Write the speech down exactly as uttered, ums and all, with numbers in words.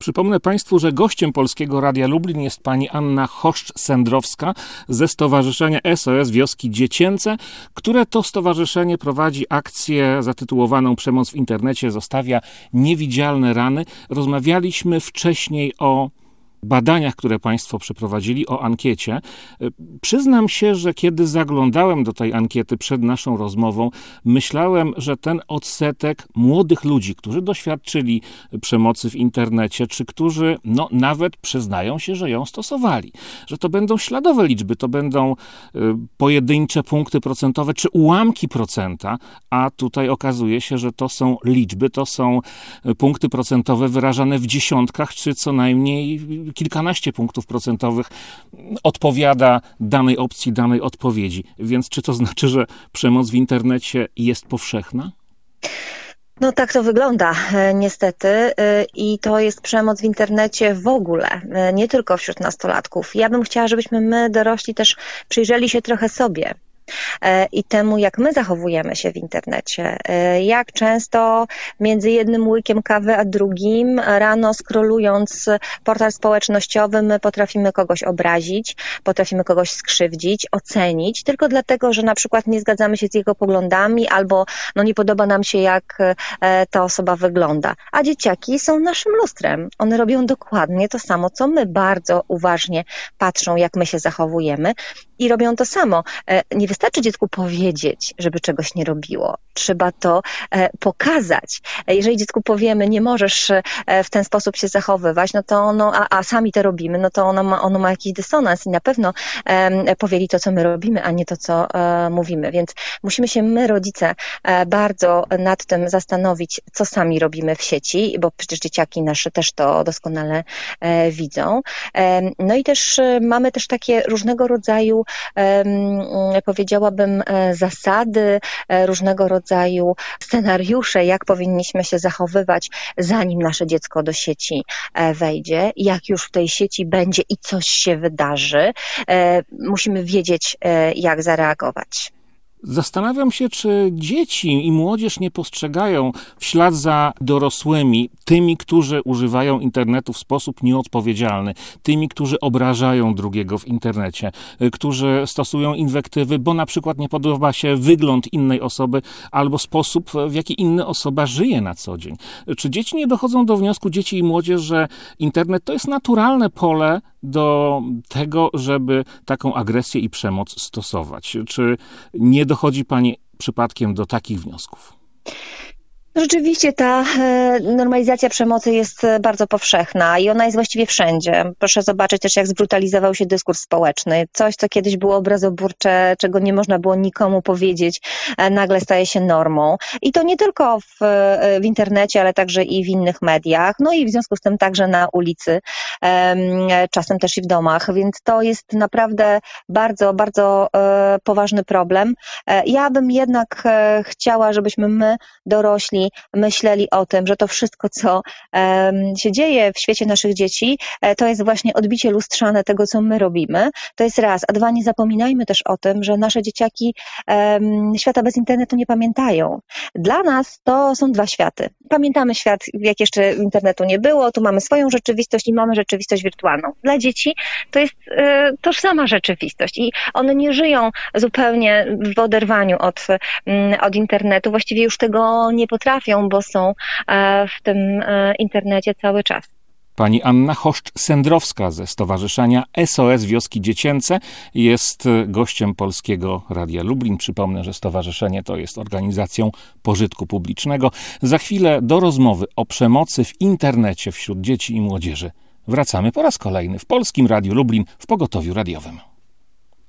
Przypomnę Państwu, że gościem Polskiego Radia Lublin jest pani Anna Choszcz-Sendrowska ze Stowarzyszenia S O S Wioski Dziecięce, które to stowarzyszenie prowadzi akcję zatytułowaną Przemoc w internecie zostawia niewidzialne rany. Rozmawialiśmy wcześniej o badaniach, które Państwo przeprowadzili, o ankiecie. Przyznam się, że kiedy zaglądałem do tej ankiety przed naszą rozmową, myślałem, że ten odsetek młodych ludzi, którzy doświadczyli przemocy w internecie, czy którzy no, nawet przyznają się, że ją stosowali, że to będą śladowe liczby, to będą y, pojedyncze punkty procentowe, czy ułamki procenta, a tutaj okazuje się, że to są liczby, to są punkty procentowe wyrażane w dziesiątkach, czy co najmniej kilkanaście punktów procentowych odpowiada danej opcji, danej odpowiedzi. Więc czy to znaczy, że przemoc w internecie jest powszechna? No tak to wygląda niestety i to jest przemoc w internecie w ogóle, nie tylko wśród nastolatków. Ja bym chciała, żebyśmy my dorośli też przyjrzeli się trochę sobie i temu, jak my zachowujemy się w internecie. Jak często między jednym łykiem kawy a drugim rano scrollując portal społecznościowy my potrafimy kogoś obrazić, potrafimy kogoś skrzywdzić, ocenić, tylko dlatego, że na przykład nie zgadzamy się z jego poglądami albo no, nie podoba nam się, jak ta osoba wygląda. A dzieciaki są naszym lustrem. One robią dokładnie to samo, co my. Bardzo uważnie patrzą, jak my się zachowujemy i robią to samo. Nie wystarczy dziecku powiedzieć, żeby czegoś nie robiło. Trzeba to e, pokazać. Jeżeli dziecku powiemy, nie możesz e, w ten sposób się zachowywać, no to ono, a, a sami to robimy, no to ono ma, ono ma jakiś dysonans i na pewno e, powieli to, co my robimy, a nie to, co e, mówimy. Więc musimy się my, rodzice, e, bardzo nad tym zastanowić, co sami robimy w sieci, bo przecież dzieciaki nasze też to doskonale e, widzą. E, no i też e, mamy też takie różnego rodzaju e, powiedziałabym, zasady, różnego rodzaju scenariusze, jak powinniśmy się zachowywać, zanim nasze dziecko do sieci wejdzie, jak już w tej sieci będzie i coś się wydarzy. Musimy wiedzieć, jak zareagować. Zastanawiam się, czy dzieci i młodzież nie postrzegają w ślad za dorosłymi, tymi, którzy używają internetu w sposób nieodpowiedzialny, tymi, którzy obrażają drugiego w internecie, którzy stosują inwektywy, bo na przykład nie podoba się wygląd innej osoby albo sposób, w jaki inna osoba żyje na co dzień. Czy dzieci nie dochodzą do wniosku, dzieci i młodzież, że internet to jest naturalne pole do tego, żeby taką agresję i przemoc stosować? Czy nie dochodzi pani przypadkiem do takich wniosków? Rzeczywiście ta normalizacja przemocy jest bardzo powszechna i ona jest właściwie wszędzie. Proszę zobaczyć też, jak zbrutalizował się dyskurs społeczny. Coś, co kiedyś było obrazoburcze, czego nie można było nikomu powiedzieć, nagle staje się normą. I to nie tylko w, w internecie, ale także i w innych mediach, no i w związku z tym także na ulicy, czasem też i w domach, więc to jest naprawdę bardzo, bardzo poważny problem. Ja bym jednak chciała, żebyśmy my, dorośli, myśleli o tym, że to wszystko, co um, się dzieje w świecie naszych dzieci, e, to jest właśnie odbicie lustrzane tego, co my robimy. To jest raz. A dwa, nie zapominajmy też o tym, że nasze dzieciaki um, świata bez internetu nie pamiętają. Dla nas to są dwa światy. Pamiętamy świat, jak jeszcze internetu nie było, tu mamy swoją rzeczywistość i mamy rzeczywistość wirtualną. Dla dzieci to jest e, tożsama rzeczywistość i one nie żyją zupełnie w oderwaniu od, m, od internetu. Właściwie już tego nie potrafią, bo są w tym internecie cały czas. Pani Anna Choszcz-Sendrowska ze Stowarzyszenia S O S Wioski Dziecięce jest gościem Polskiego Radia Lublin. Przypomnę, że stowarzyszenie to jest organizacją pożytku publicznego. Za chwilę do rozmowy o przemocy w internecie wśród dzieci i młodzieży. Wracamy po raz kolejny w Polskim Radiu Lublin w pogotowiu radiowym.